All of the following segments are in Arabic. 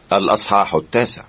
الأصحاح 9.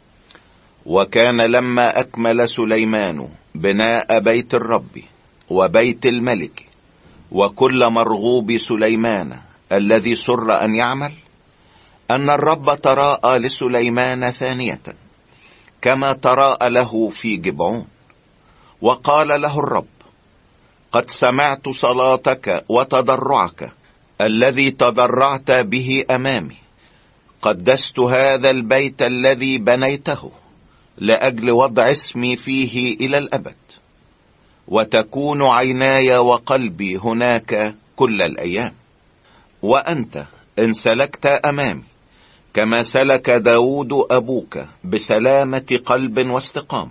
وكان لما أكمل سليمان بناء بيت الرب وبيت الملك وكل مرغوب سليمان الذي سر أن يعمل، أن الرب تراءى لسليمان ثانية كما تراءى له في جبعون، وقال له الرب: قد سمعت صلاتك وتضرعك الذي تضرعت به أمامي. قدست هذا البيت الذي بنيته لأجل وضع اسمي فيه إلى الأبد، وتكون عيناي وقلبي هناك كل الأيام. وأنت إن سلكت أمامي كما سلك داود أبوك بسلامة قلب واستقامة،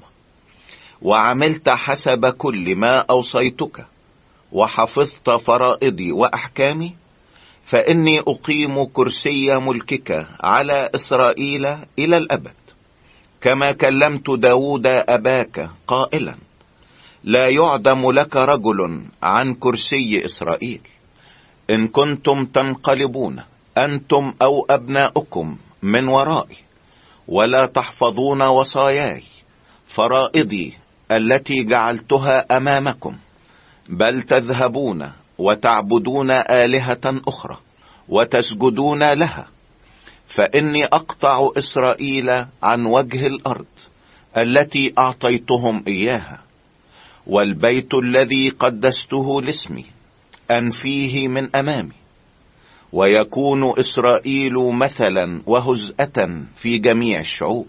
وعملت حسب كل ما أوصيتك وحفظت فرائضي وأحكامي، فإني أقيم كرسي ملكك على إسرائيل إلى الأبد، كما كلمت داود أباك قائلا: لا يعدم لك رجل عن كرسي إسرائيل، إن كنتم تنقلبون أنتم أو أبناؤكم من ورائي، ولا تحفظون وصاياي فرائضي التي جعلتها أمامكم، بل تذهبون وتعبدون آلهة أخرى وتسجدون لها، فإني أقطع إسرائيل عن وجه الأرض التي أعطيتهم إياها، والبيت الذي قدسته لاسمي أنفيه من أمامي، ويكون إسرائيل مثلا وهزءة في جميع الشعوب.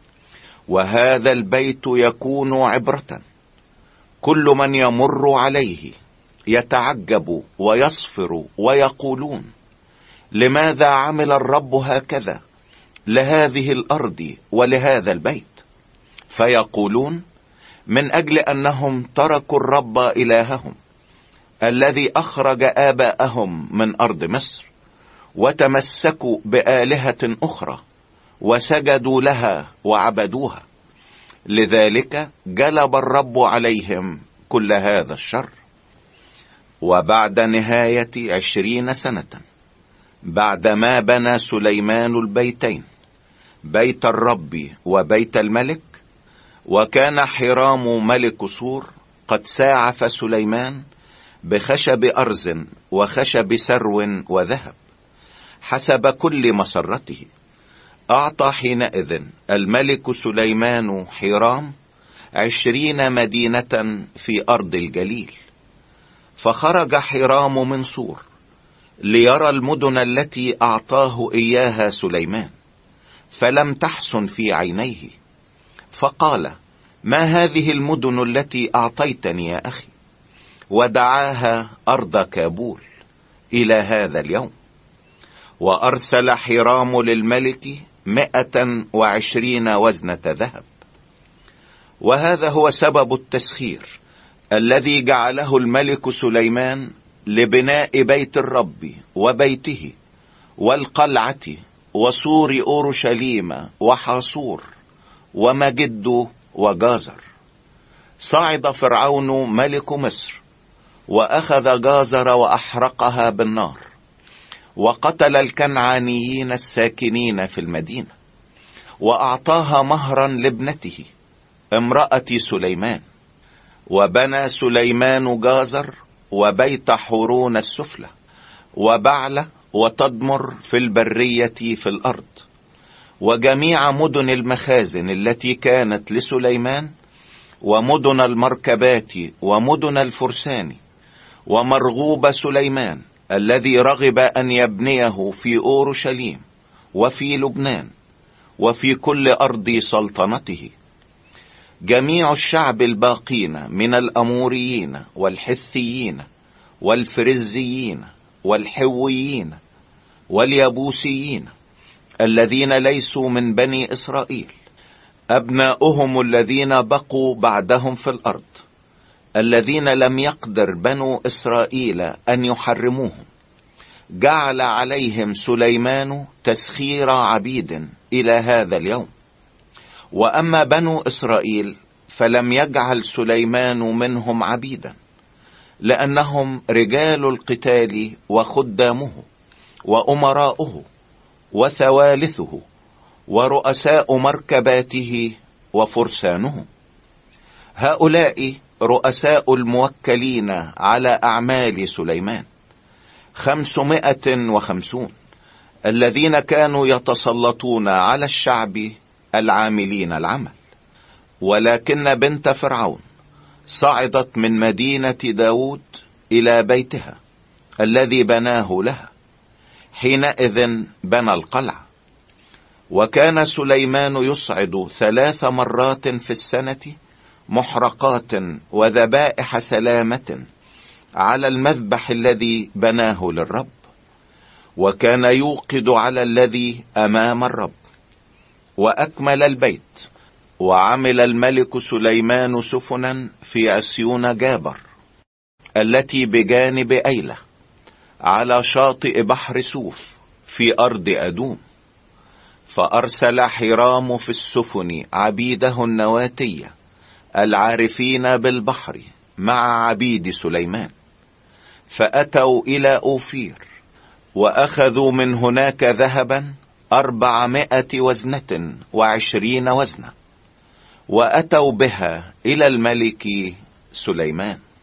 وهذا البيت يكون عبرة، كل من يمر عليه يتعجب ويصفر ويقولون: لماذا عمل الرب هكذا لهذه الأرض ولهذا البيت؟ فيقولون: من أجل أنهم تركوا الرب إلههم الذي أخرج آباءهم من أرض مصر، وتمسكوا بآلهة أخرى وسجدوا لها وعبدوها، لذلك جلب الرب عليهم كل هذا الشر. وبعد نهاية 20 سنة بعدما بنى سليمان البيتين، بيت الرب وبيت الملك، وكان حرام ملك سور قد ساعف سليمان بخشب أرز وخشب سرو وذهب حسب كل مسرته، أعطى حينئذ الملك سليمان حرام 20 مدينة في أرض الجليل. فخرج حرام من سور ليرى المدن التي أعطاه إياها سليمان، فلم تحسن في عينيه، فقال: ما هذه المدن التي أعطيتني يا أخي؟ ودعاها أرض كابول إلى هذا اليوم. وأرسل حرام للملك 120 وزنة ذهب. وهذا هو سبب التسخير الذي جعله الملك سليمان لبناء بيت الرب وبيته والقلعة وسور أورشليم وحاصور ومجد وجازر. صعد فرعون ملك مصر وأخذ جازر وأحرقها بالنار، وقتل الكنعانيين الساكنين في المدينة، وأعطاها مهرا لابنته امرأة سليمان. وبنى سليمان جازر وبيت حورون السفلى وبعلة وتدمر في البرية في الأرض، وجميع مدن المخازن التي كانت لسليمان، ومدن المركبات ومدن الفرسان، ومرغوب سليمان الذي رغب أن يبنيه في أورشليم وفي لبنان وفي كل أرض سلطنته. جميع الشعب الباقين من الأموريين والحثيين والفرزيين والحويين واليبوسيين الذين ليسوا من بني إسرائيل، أبناؤهم الذين بقوا بعدهم في الأرض، الذين لم يقدر بنو إسرائيل أن يحرموهم، جعل عليهم سليمان تسخير عبيد إلى هذا اليوم. وأما بنو إسرائيل فلم يجعل سليمان منهم عبيدا، لأنهم رجال القتال وخدامه وأمراؤه وثوالثه ورؤساء مركباته وفرسانه. هؤلاء رؤساء الموكلين على أعمال سليمان 550 الذين كانوا يتسلطون على الشعب العاملين العمل. ولكن بنت فرعون صعدت من مدينة داود إلى بيتها الذي بناه لها، حينئذ بنى القلعة. وكان سليمان يصعد 3 مرات في السنة محرقات وذبائح سلامة على المذبح الذي بناه للرب، وكان يوقد على الذي أمام الرب. وأكمل البيت. وعمل الملك سليمان سفنا في عسيون جابر التي بجانب أيلة على شاطئ بحر سوف في أرض أدوم. فأرسل حرام في السفن عبيده النواتية العارفين بالبحر مع عبيد سليمان، فأتوا إلى أوفير وأخذوا من هناك ذهبا 420 وزنة، وأتوا بها إلى الملك سليمان.